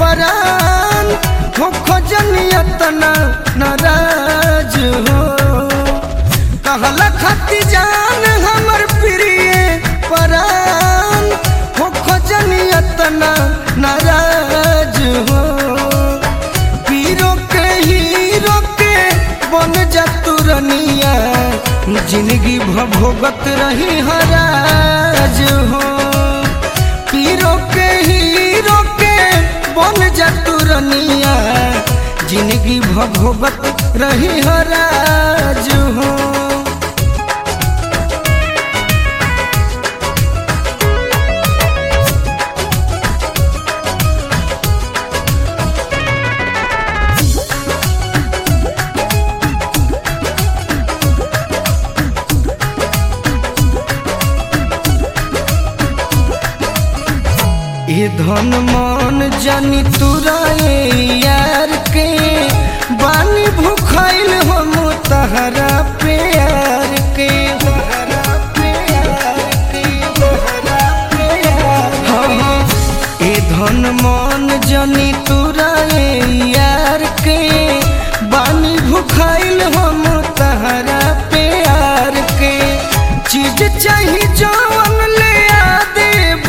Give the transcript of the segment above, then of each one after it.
परान हो खजनियतना नाराज हो। कहला खती जान हमर प्रिय परान हो खजनियतना नाराज हो। पीरो के हीरो के बन जा तुरनिया जिंदगी भोगत रही हराज हो। पीरो के हीरो के बन जा तुरनिया जिंदगी भोगत रही हराज हो। ये धन मान जानी तुराए यार के बानी भूखाइल हम तहरा प्यार के। हाँ ये धन मान जानी तुराए यार के बानी भूखाइल हम तहरा प्यार के। चीज चाहिए जवन ले आ देब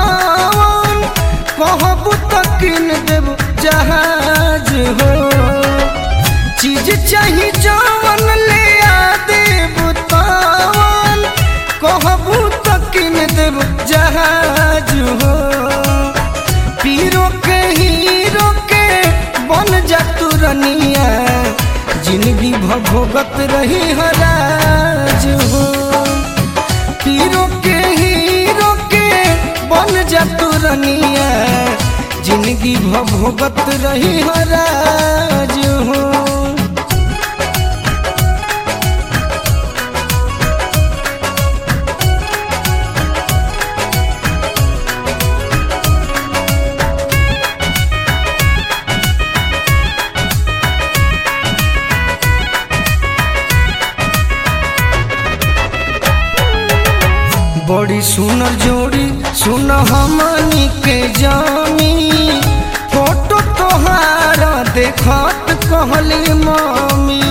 कहबू तो किन देव जहाज हो। चीज चाहिए जवन ले आ देव तवन कहबू तो किन देव जहाज हो। पीरो के हीरो के बन जा तुरनिया जिंदगी भोगत रही हराज हो। पीरो के हीरो के बन जा तुरनिया जिंदगी भोगत रही हराज हो। बड़ी सुनर जोड़ी सुन हमनी के जामी फोटो तोहारा देखत कहली मामी।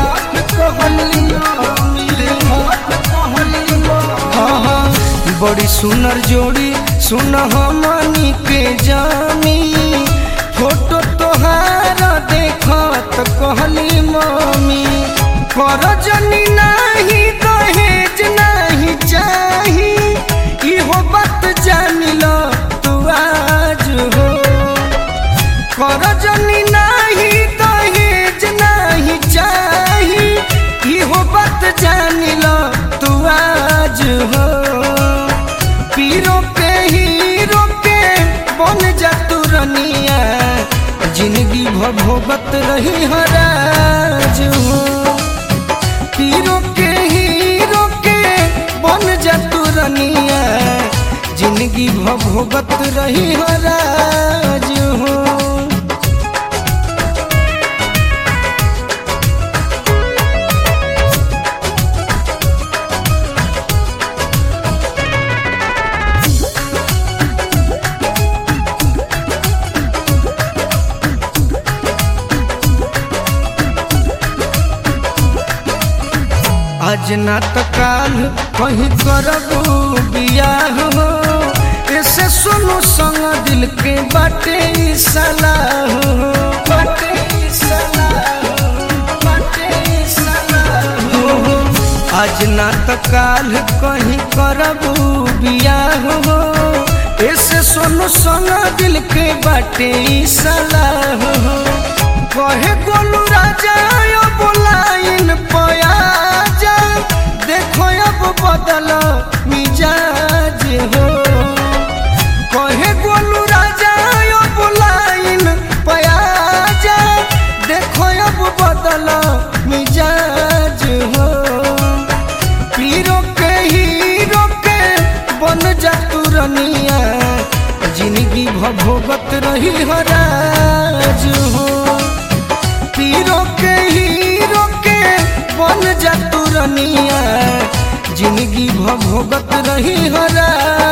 हाँ बड़ी सुनर जोड़ी सुन हमनी के जामी फोटो तोहारा देखत कहली मामी। कर जनी नहीं दहेज नहीं चाही इहो बात जान लो तू आज हो। कर जनी नहीं दहेज नहीं चाही इहो बात जान लो तू आज हो। पीरो के हीरो के बन जा तुरनिया जिंदगी भोगत रही हराज हो। पीरो के हीरो के बन जा तुरनिया जिंदगी भोगत रही हराज हो। आज ना तो काल कहीं करबू बियाह हो। ऐसे सुनो संग दिल के बाटे सलाह हो। आज ना तो काल कहीं करबू बियाह हो। ऐसे सुनो संग दिल के बाटे सलाह हो। कहे गोलू राजा बोलाइन पया देखो अब बदल मिजाज हो। कहे गोलू राजा बोलाइन पया देखो अब बदल मिजाज हो। पीरो के हीरो के बन जा तुरनिया जिंदगी भोगत रही हराज हो। पीरो के हीरो के बन जा तुरनिया जिंदगी भोगत रही हराज।